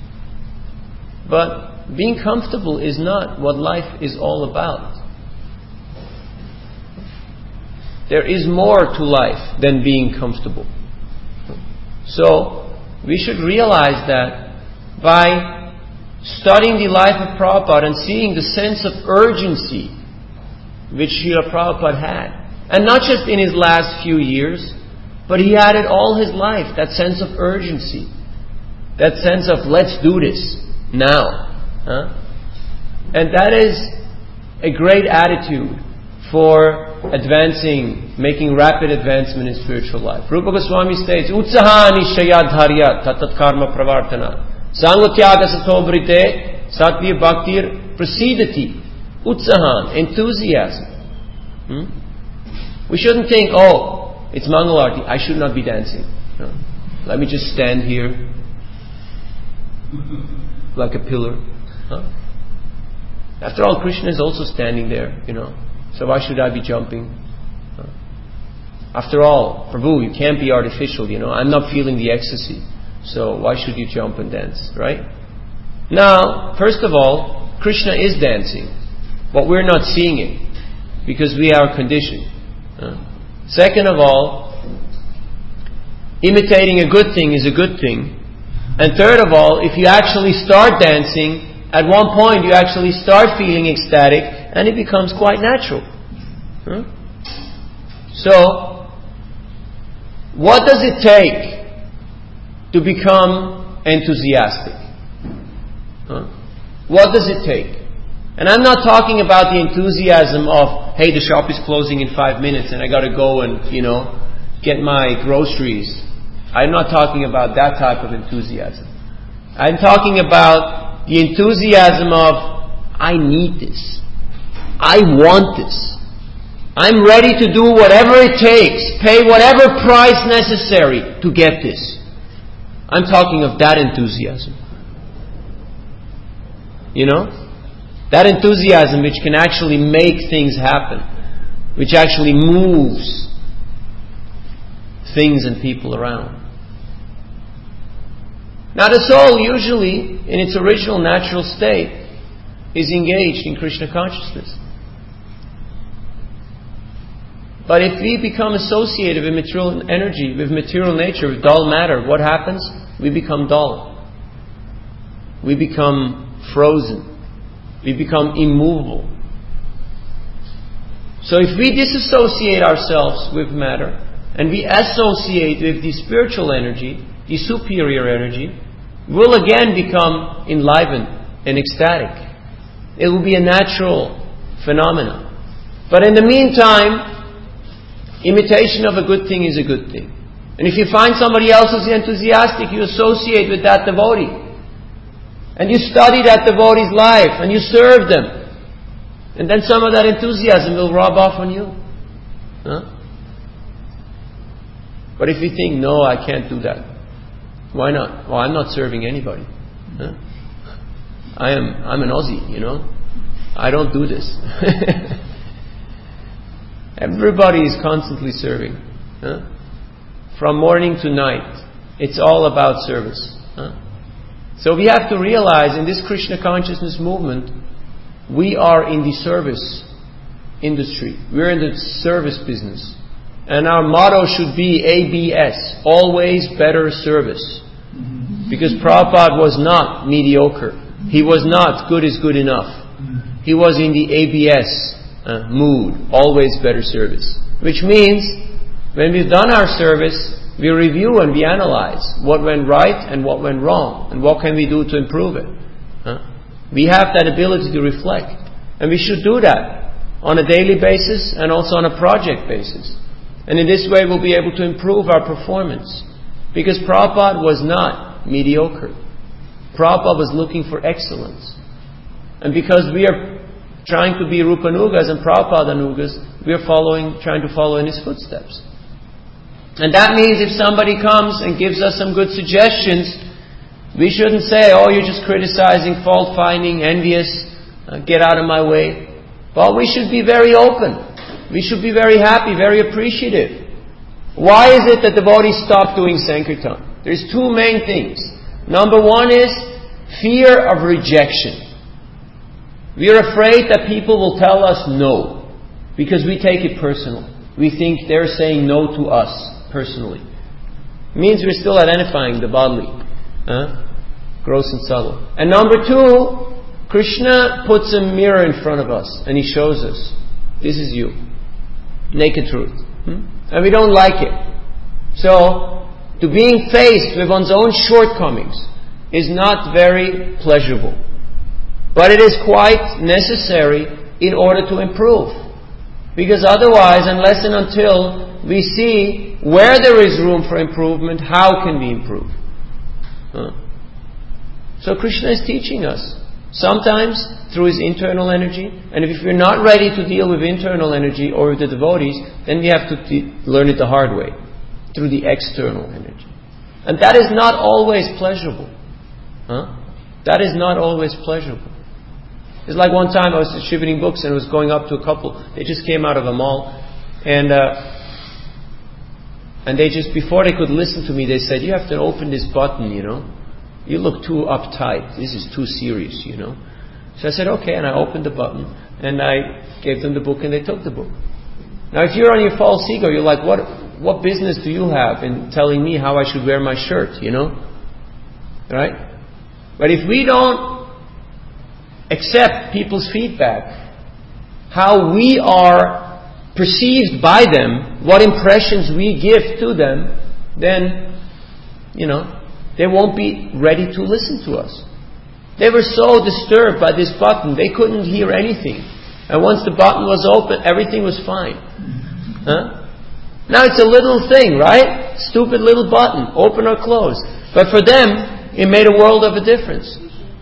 But being comfortable is not what life is all about. There is more to life than being comfortable. So, we should realize that by studying the life of Prabhupada and seeing the sense of urgency which Srila Prabhupada had, and not just in his last few years, but he had it all his life, that sense of urgency, that sense of let's do this now. Huh? And that is a great attitude for advancing, making rapid advancement in spiritual life. Rupa Goswami states, Utsahani shayadharya tatat karma pravartana sangotyaga satobrite satya bhaktir prasidati. Utsahan, enthusiasm. Hmm? We shouldn't think, oh, it's Mangalarti, I should not be dancing. No. Let me just stand here like a pillar. Huh? After all, Krishna is also standing there, you know. So why should I be jumping? Huh? After all, Prabhu, you can't be artificial, you know. I'm not feeling the ecstasy. So why should you jump and dance, right? Now, first of all, Krishna is dancing. But we're not seeing it because we are conditioned. Huh? Second of all, imitating a good thing is a good thing. And third of all, if you actually start dancing, at one point you actually start feeling ecstatic, and it becomes quite natural. Huh? So, what does it take to become enthusiastic? Huh? What does it take? And I'm not talking about the enthusiasm of, hey, the shop is closing in five minutes and I got to go and, you know, get my groceries. I'm not talking about that type of enthusiasm. I'm talking about the enthusiasm of, I need this. I want this. I'm ready to do whatever it takes, pay whatever price necessary to get this. I'm talking of that enthusiasm. You know? That enthusiasm which can actually make things happen, which actually moves things and people around. Now the soul usually, in its original natural state, is engaged in Krishna consciousness. But if we become associated with material energy, with material nature, with dull matter, what happens? We become dull. We become frozen. We become immovable. So if we disassociate ourselves with matter, and we associate with the spiritual energy, the superior energy, we'll again become enlivened and ecstatic. It will be a natural phenomenon. But in the meantime, imitation of a good thing is a good thing. And if you find somebody else who's enthusiastic, you associate with that devotee. And you study that devotee's life, and you serve them. And then some of that enthusiasm will rub off on you. Huh? But if you think, no, I can't do that. Why not? Well, I'm not serving anybody. Huh? I am, I'm an Aussie, you know. I don't do this. Everybody is constantly serving. Huh? From morning to night. It's all about service. Huh? So we have to realize in this Krishna consciousness movement, we are in the service industry. We're in the service business. And our motto should be A B S, always better service. Because Prabhupada was not mediocre. He was not good is good enough. He was in the A B S uh, mood, always better service. Which means, when we've done our service, we review and we analyze what went right and what went wrong, and what can we do to improve it. Huh? We have that ability to reflect, and we should do that on a daily basis and also on a project basis. And in this way we'll be able to improve our performance, because Prabhupada was not mediocre. Prabhupada was looking for excellence, and because we are trying to be Rupanugas and Prabhupada-nugas, we are following, trying to follow in his footsteps. And that means if somebody comes and gives us some good suggestions, we shouldn't say, oh, you're just criticizing, fault-finding, envious, uh, get out of my way. But we should be very open. We should be very happy, very appreciative. Why is it that devotees stop doing Sankirtan? There's two main things. Number one is fear of rejection. We are afraid that people will tell us no, because we take it personal. We think they're saying no to us personally. It means we're still identifying the bodily, huh? Gross and subtle. And number two, Krishna puts a mirror in front of us and he shows us, this is you. Naked truth. Hmm? And we don't like it. So, to being faced with one's own shortcomings is not very pleasurable. But it is quite necessary in order to improve. Because otherwise, unless and until we see where there is room for improvement, how can we improve? Huh? So Krishna is teaching us. Sometimes through his internal energy. And if we're not ready to deal with internal energy or with the devotees, then we have to te- learn it the hard way. Through the external energy. And that is not always pleasurable. Huh? That is not always pleasurable. It's like one time I was distributing books and I was going up to a couple. They just came out of a mall. And uh, and they just, before they could listen to me, they said, you have to open this button, you know. You look too uptight. This is too serious, you know. So I said, okay. And I opened the button. And I gave them the book and they took the book. Now if you're on your false ego, you're like, what what business do you have in telling me how I should wear my shirt, you know? Right? But if we don't accept people's feedback, how we are perceived by them, what impressions we give to them, then, you know, they won't be ready to listen to us. They were so disturbed by this button, they couldn't hear anything. And once the button was open, everything was fine. Huh? Now it's a little thing, right? Stupid little button, open or close. But for them, it made a world of a difference.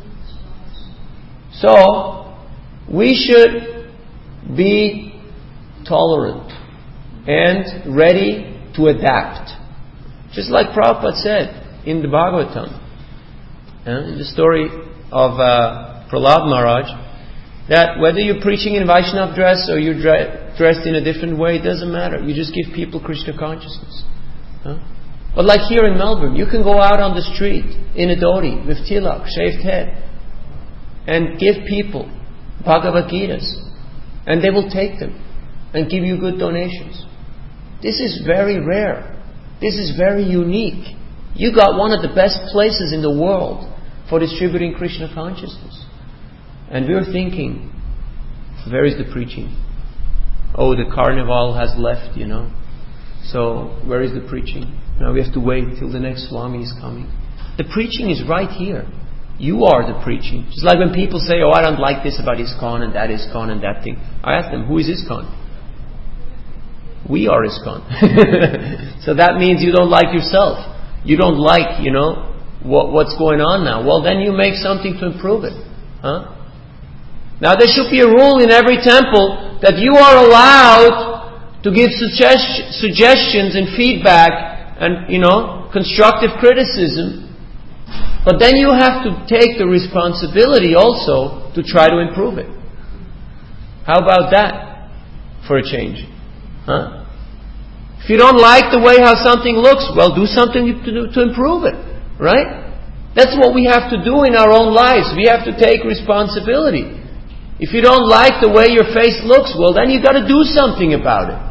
So, we should be tolerant and ready to adapt. Just like Prabhupada said in the Bhagavatam, uh, in the story of uh, Prahlad Maharaj, that whether you're preaching in Vaishnav dress or you're dre- dressed in a different way, it doesn't matter. You just give people Krishna consciousness. Huh? But like here in Melbourne, you can go out on the street in a dhoti with tilak, shaved head, and give people Bhagavad Gitas, and they will take them and give you good donations. This is very rare. This is very unique. You got one of the best places in the world for distributing Krishna consciousness. And we're thinking, where is the preaching? Oh, the carnival has left, you know. So, where is the preaching? Now we have to wait till the next Swami is coming. The preaching is right here. You are the preaching. Just like when people say, oh, I don't like this about ISKCON and that ISKCON and that thing. I ask them, who is ISKCON? We are ISKCON. So that means you don't like yourself. You don't like, you know, what, what's going on now. Well, then you make something to improve it. Huh? Now there should be a rule in every temple that you are allowed to give suggest- suggestions and feedback and, you know, constructive criticism. But then you have to take the responsibility also to try to improve it. How about that for a change? Huh? If you don't like the way how something looks, well, do something to, do, to improve it. Right? That's what we have to do in our own lives. We have to take responsibility. If you don't like the way your face looks, well, then you've got to do something about it.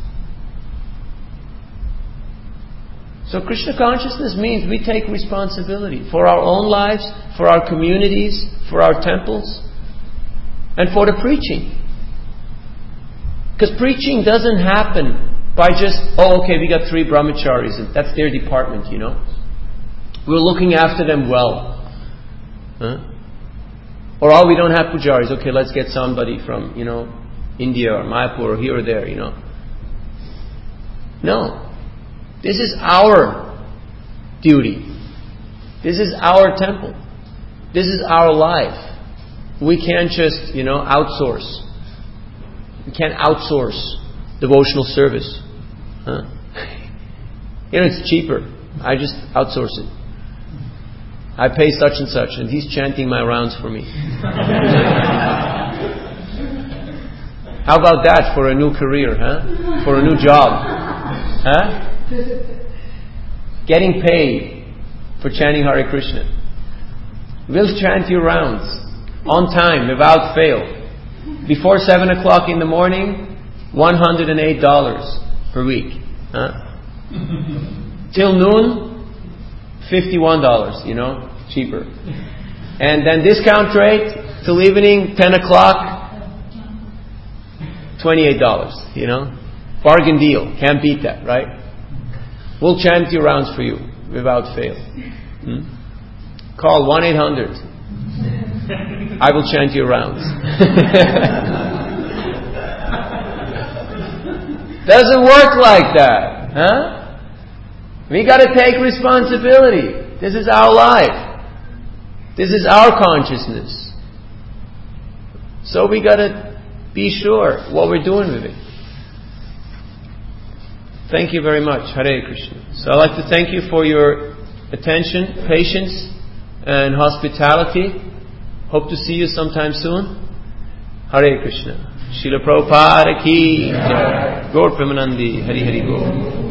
So Krishna consciousness means we take responsibility for our own lives, for our communities, for our temples, and for the preaching. Because preaching doesn't happen by just, oh, okay, we got three brahmacharis, and that's their department, you know. We're looking after them well. Huh? Or, oh, we don't have pujaris. Okay, let's get somebody from, you know, India or Mayapur or here or there, you know. No. This is our duty. This is our temple. This is our life. We can't just, you know, outsource. We can't outsource devotional service. Huh? You know, it's cheaper. I just outsource it. I pay such and such, and he's chanting my rounds for me. How about that for a new career, huh? For a new job, huh? Getting paid for chanting Hare Krishna. We'll chant your rounds on time, without fail. Before seven o'clock in the morning, one hundred and eight dollars per week, huh? Till noon, fifty-one dollars, you know, cheaper. And then discount rate till evening, ten o'clock, twenty-eight dollars, you know. Bargain deal. Can't beat that, right? We'll chant your rounds for you without fail. Hmm? Call one eight hundred. I will chant your rounds. Doesn't work like that, huh? We got to take responsibility. This is our life. This is our consciousness. So we got to be sure what we're doing with it. Thank you very much. Hare Krishna. So I'd like to thank you for your attention, patience, and hospitality. Hope to see you sometime soon. Hare Krishna. Srila Prabhupada ki jai. Gaur Premanandi. Hari Hari Gaur.